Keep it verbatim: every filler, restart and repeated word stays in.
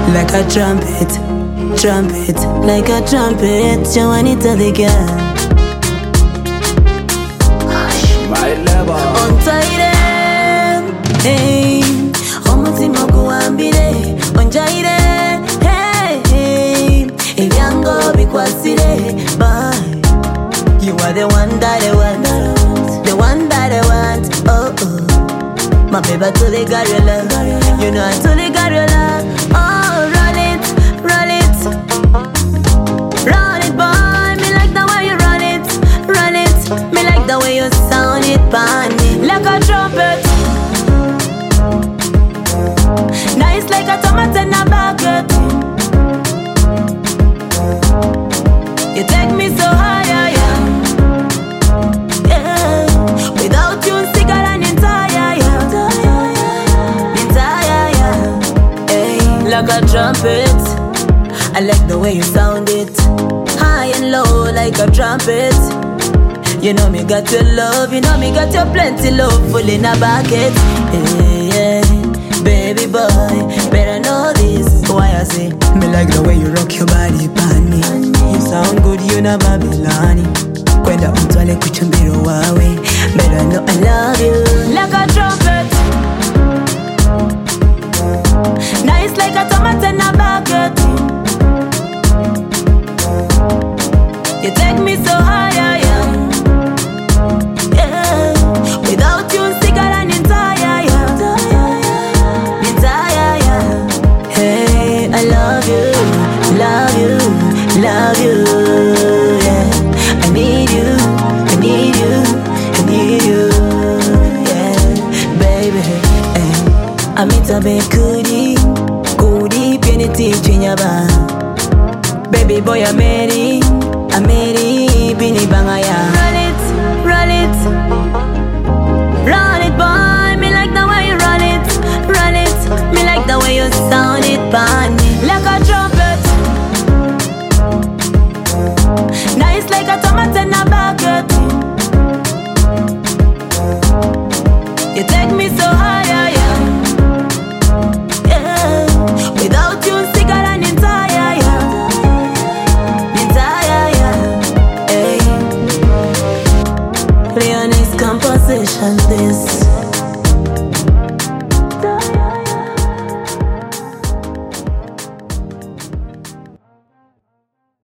like a trumpet, trumpet, like a trumpet. Juanita the girl. My lover. Ontaire, hey, omutima guwambire, onjaire, hey, hey, ebyango bikwasire, bye. You are the one that I want, the one that I want, oh oh. My baby, I totally got your love, you know I totally got your love. Oh, run it, run it, run it, boy. Me like the way you run it, run it. Me like the way you sound it, bunny, like a trumpet. Nice like a tomato in a bucket. You take me so high, yeah, yeah. Without you, sicker than entire, yeah, entire, yeah. Hey, like a trumpet. I like the way you sound it, high and low like a trumpet. You know me got your love, you know me got your plenty love full in a bucket. Hey, yeah, baby boy, better know this. Why I say me like the way you rock your body, bunny. You sound good, you know Babylon. Kwenda mtwale kuchumbiro wawe, better know I love you like a trumpet. Nice like a tomato in a bucket. You take me so high, yeah, yeah. Without you, sicker than entire, yeah, entire, yeah. Hey, I love you, love you, love you, yeah. I need you, I need you, I need you, yeah, baby. Hey, I'm into be goodie, goodie, penity, chinyaba. Baby boy, I'm ready. I'm ready, bini bangaya. Run it, run it, run it, boy. Me like the way you run it, run it. Me like the way you sound it, bunny, like a trumpet. Nice like a tomato in a bucket. You take me so